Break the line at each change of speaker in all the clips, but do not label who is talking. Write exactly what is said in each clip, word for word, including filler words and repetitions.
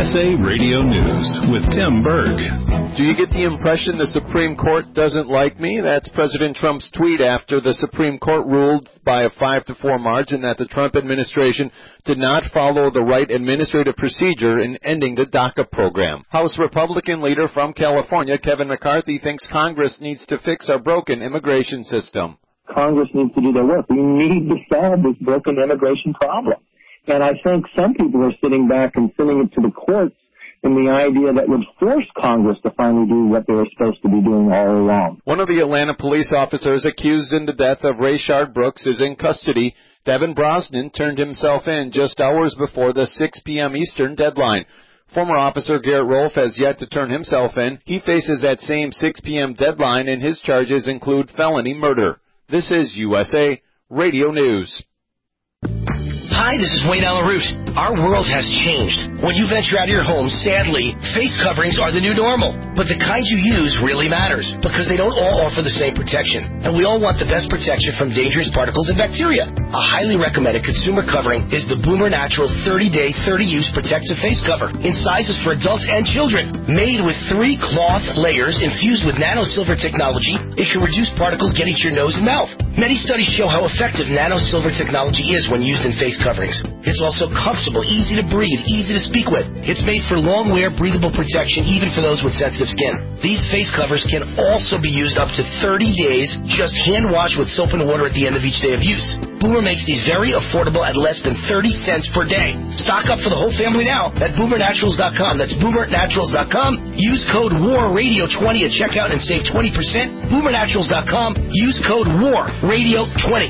S A Radio News with Tim Berg.
Do you get the impression the Supreme Court doesn't like me? That's President Trump's tweet after the Supreme Court ruled by a five to four margin that the Trump administration did not follow the right administrative procedure in ending the DACA program. House Republican leader from California, Kevin McCarthy, thinks Congress needs to fix our broken immigration system.
Congress needs to do their work. We need to solve this broken immigration problem. And I think some people are sitting back and sending it to the courts in the idea that would force Congress to finally do what they were supposed to be doing all along.
One of the Atlanta police officers accused in the death of Rayshard Brooks is in custody. Devin Brosnan turned himself in just hours before the six p.m. Eastern deadline. Former officer Garrett Rolfe has yet to turn himself in. He faces that same six p.m. deadline, and his charges include felony murder. This is U S A Radio News.
Hi, this is Wayne Allen Root. Our world has changed. When you venture out of your home, sadly, face coverings are the new normal. But the kind you use really matters because they don't all offer the same protection. And we all want the best protection from dangerous particles and bacteria. A highly recommended consumer covering is the Boomer Naturals thirty-day, thirty-use protective face cover in sizes for adults and children. Made with three cloth layers infused with nano-silver technology, it can reduce particles getting to your nose and mouth. Many studies show how effective nano-silver technology is when used in face coverings. It's also comfortable, easy to breathe, easy to speak with. It's made for long wear, breathable protection, even for those with sensitive skin. These face covers can also be used up to thirty days, just hand wash with soap and water at the end of each day of use. Boomer makes these very affordable at less than thirty cents per day. Stock up for the whole family now at boomer naturals dot com. That's boomer naturals dot com. Use code war radio twenty at checkout and save twenty percent. boomer naturals dot com. Use code war radio twenty.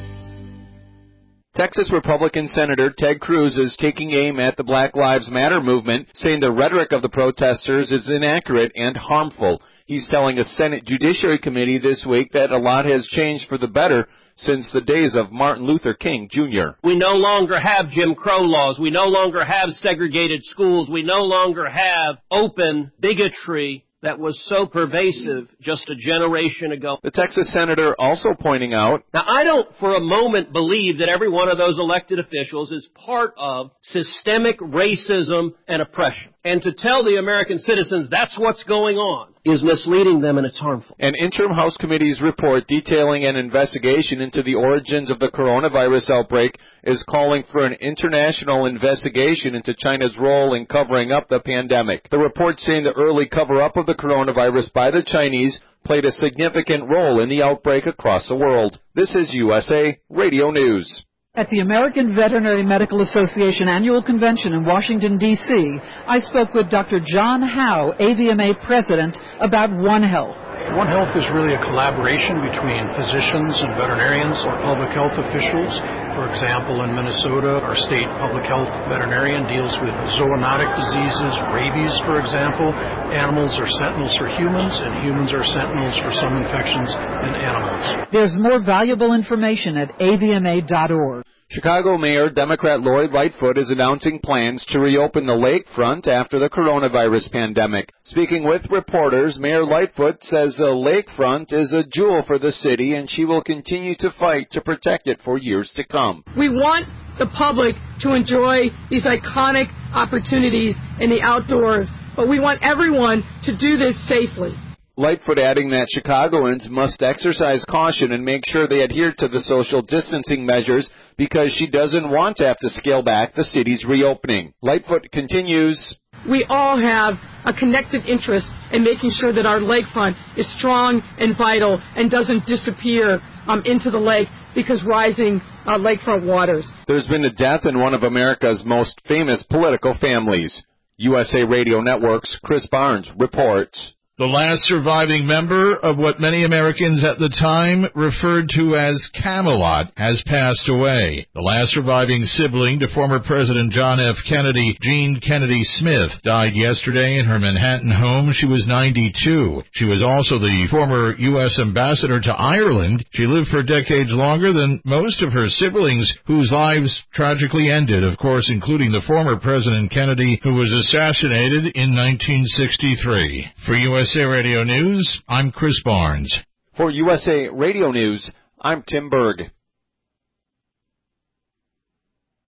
Texas Republican Senator Ted Cruz is taking aim at the Black Lives Matter movement, saying the rhetoric of the protesters is inaccurate and harmful. He's telling a Senate Judiciary Committee this week that a lot has changed for the better since the days of Martin Luther King, Junior
We no longer have Jim Crow laws. We no longer have segregated schools. We no longer have open bigotry that was so pervasive just a generation ago.
The Texas senator also pointing out,
now, I don't for a moment believe that every one of those elected officials is part of systemic racism and oppression. And to tell the American citizens that's what's going on is misleading them, and it's harmful.
An interim House committee's report detailing an investigation into the origins of the coronavirus outbreak is calling for an international investigation into China's role in covering up the pandemic. The report saying the early cover-up of the coronavirus by the Chinese played a significant role in the outbreak across the world. This is U S A Radio News.
At the American Veterinary Medical Association Annual Convention in Washington, D C, I spoke with Doctor John Howe, A V M A President, about One Health.
One Health is really a collaboration between physicians and veterinarians or public health officials. For example, in Minnesota, our state public health veterinarian deals with zoonotic diseases, rabies, for example. Animals are sentinels for humans, and humans are sentinels for some infections in animals.
There's more valuable information at A V M A dot org.
Chicago Mayor Democrat Lori Lightfoot is announcing plans to reopen the lakefront after the coronavirus pandemic. Speaking with reporters, Mayor Lightfoot says the lakefront is a jewel for the city, and she will continue to fight to protect it for years to come.
We want the public to enjoy these iconic opportunities in the outdoors, but we want everyone to do this safely.
Lightfoot adding that Chicagoans must exercise caution and make sure they adhere to the social distancing measures because she doesn't want to have to scale back the city's reopening. Lightfoot continues,
we all have a connected interest in making sure that our lakefront is strong and vital and doesn't disappear um, into the lake because rising uh, lakefront waters.
There's been a death in one of America's most famous political families. U S A Radio Network's Chris Barnes reports.
The last surviving member of what many Americans at the time referred to as Camelot has passed away. The last surviving sibling to former President John F. Kennedy, Jean Kennedy Smith, died yesterday in her Manhattan home. She was ninety-two. She was also the former U S ambassador to Ireland. She lived for decades longer than most of her siblings, whose lives tragically ended, of course, including the former President Kennedy, who was assassinated in nineteen sixty-three. For U S U S A Radio News, I'm Chris Barnes.
For U S A Radio News, I'm Tim Berg.